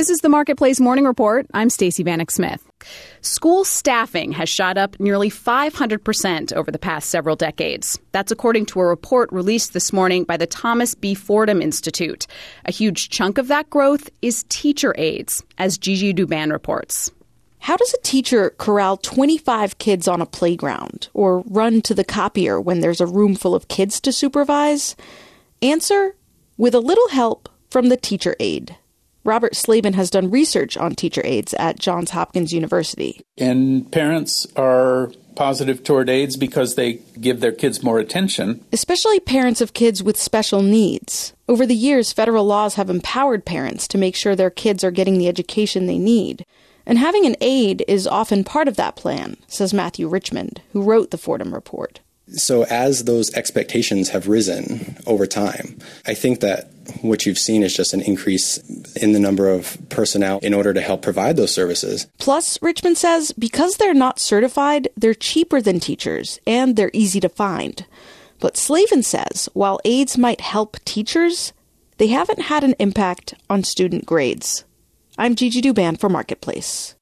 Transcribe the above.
This is the Marketplace Morning Report. I'm Stacey Vanek Smith. School staffing has shot up nearly 500% over the past several decades. That's according to a report released this morning by the Thomas B. Fordham Institute. A huge chunk of that growth is teacher aides, as Gigi Douban reports. How does a teacher corral 25 kids on a playground or run to the copier when there's a room full of kids to supervise? Answer: with a little help from the teacher aide. Robert Slavin has done research on teacher aides at Johns Hopkins University. And parents are positive toward aides because they give their kids more attention. Especially parents of kids with special needs. Over the years, federal laws have empowered parents to make sure their kids are getting the education they need. And having an aide is often part of that plan, says Matthew Richmond, who wrote the Fordham Report. So as those expectations have risen over time, I think that what you've seen is just an increase in the number of personnel in order to help provide those services. Plus, Richmond says, because they're not certified, they're cheaper than teachers, and they're easy to find. But Slavin says, while aides might help teachers, they haven't had an impact on student grades. I'm Gigi Douban for Marketplace.